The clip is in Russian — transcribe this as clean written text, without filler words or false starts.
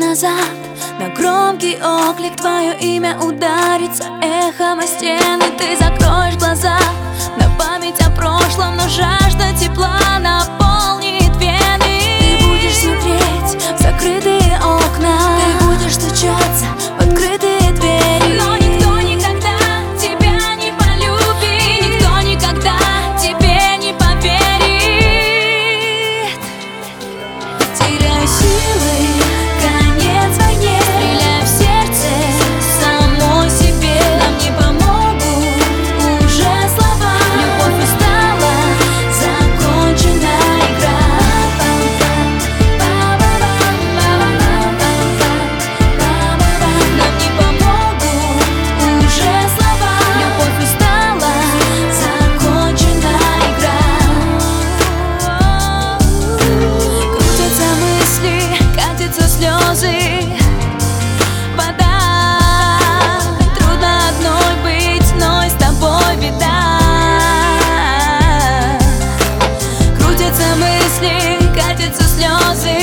назад на громкий оклик твое имя ударится эхом о стены. Ты закроешь глаза на память о прошлом, но жажда тепла наполнит вены. Ты будешь смотреть в закрытые окна, ты будешь стучаться в открытые двери. Но никто никогда тебя не полюбит, и никто никогда тебе не поверит. Теряю силы, конец войне, стреляю в сердце самой себе. Нам не помогут уже слова, любовь устала, закончена игра. Нам не помогут уже слова, любовь устала, закончена игра. Крутятся мысли, катятся слезы, вода. Трудно одной быть, но и с тобой беда. Крутятся мысли, катятся слезы,